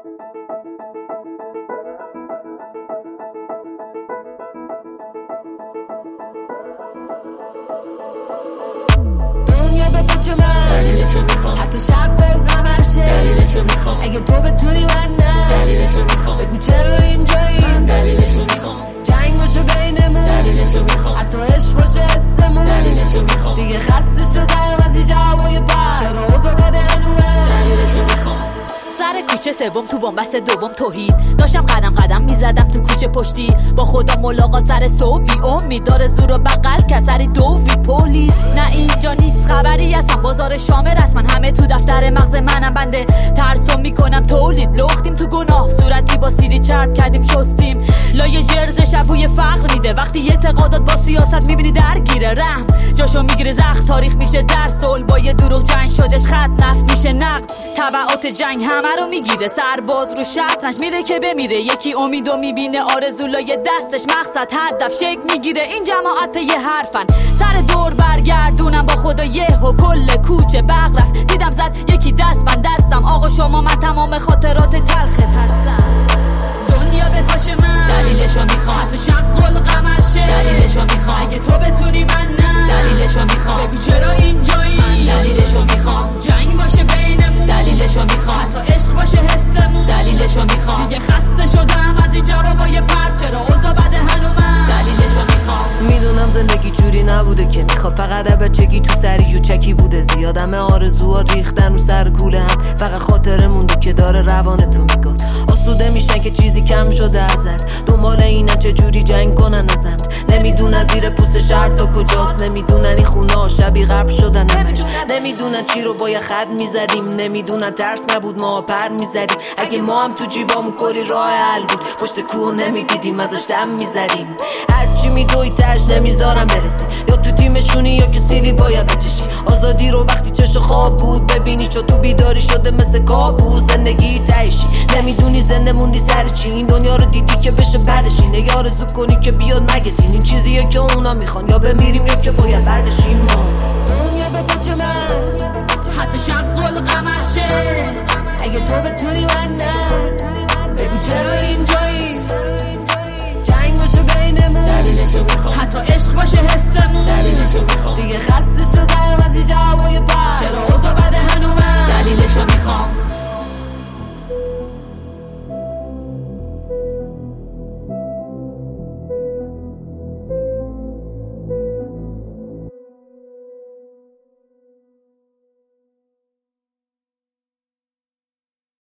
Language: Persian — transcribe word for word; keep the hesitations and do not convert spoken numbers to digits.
دنیا به پوچ من دلیلشو میخوام، حتی شب گل قمر شه دلیلشو میخوام، اگه تو بتونی من نه دلیلشو میخوام، بگو چرا اینجایی دلیلشو میخوام، جنگ باشه بینمون دلیلشو میخوام، حتی عشق باشه حسمون دلیلشو میخوام، دیگه خسته شدم از این جوابای بد، چرا اوضاع بده هنومه دلیلشو میخوام. سر کوچه سوم تو بنبست دوم توحید داشتم قدم قدم میزدم تو کوچه پشتی، با خدا ملاقات سر صبح بی امید داره زور و بغل کسری دووی پلیس. نه اینجا نیست خبری هستم بازار شام رسما، همه تو دفتر مغز منم بنده ترسم میکنم تولید لختیم تو گناه، صورتی با سیلی چرب کردیم شستیم لایه جرز شبوی فقر میده، وقتی اعتقادات با سیاست میبینی درگیره رحم جاشو میگیره زخم، تاریخ میشه در صلح با یه دروغ جنگ شدش خط نفت میشه نقد، تبعات جنگ همه رو میگیره، سرباز رو شطرنج میره که بمیره، یکی امیدو میبینه آرزولای دستش مقصد هدف شک میگیره، این جماعت پی حرفن سر دور برگردونم با خدا یه و کل کوچه بغل رفت، دیدم زد یکی دست بند دستم آقا شما من تمام خاطرات تلخت هستم. دنیا به پاش من دلیلشو میخوام، حتی شب گل قمر شه دلیلشو میخوام، اگه تو بتونی من نه دلیلشو میخوام، بگو چرا اینجایی من دلیلشو میخوام، جنگ باشه بینمون دلیلشو میخوام، حتی عشق باشه حسمون دلیلشو میخوام، دیگه خسته شدم از این جوابای پرت، چرا اوضاع بده هنومه دلیلشو میخوام. میدونم زندگی جوری نبوده که میخواد، فقط بچگی تو سری و چکی بوده، زیادم آرزوها ریختن رو سر کوله هم، فقط خاطره مونده که داره روان تو میگفت آسوده میشن که چیزی کم شده ازت، دنبال اینن چه جوری جنگ کنن ازت، نمیدونن زیر پوست شهر تا کجاست، نمیدونن این خونه ها شبیه غرب شدن همش، نمیدونن چی رو با یه خط میزدیم، نمیدونن ترس نبود ما پر میزدیم، اگه ما هم تو جیبامون کلی راه حل بود پشت کوه نمیدیدیم ازش دم میزدیم، هرچی میگوی تش نمیذارم برسی، یا تو تیمشونی یا که سیلی باید بچشی، آزادی رو وقتی چش خواب بود ببینی چو تو بیداری شده مثل کابوس، زندگی تایشی نمیدونی زنده موندی سر چی، این دنیا رو دیدی که بشه بعدشی، نگه آرزو کنی که بیاد نگذین، این چیزیه که اونا میخوان یا بمیریم یا که باید بردشیم ما. دنیا به پاچ من حتی شب گل قمر شه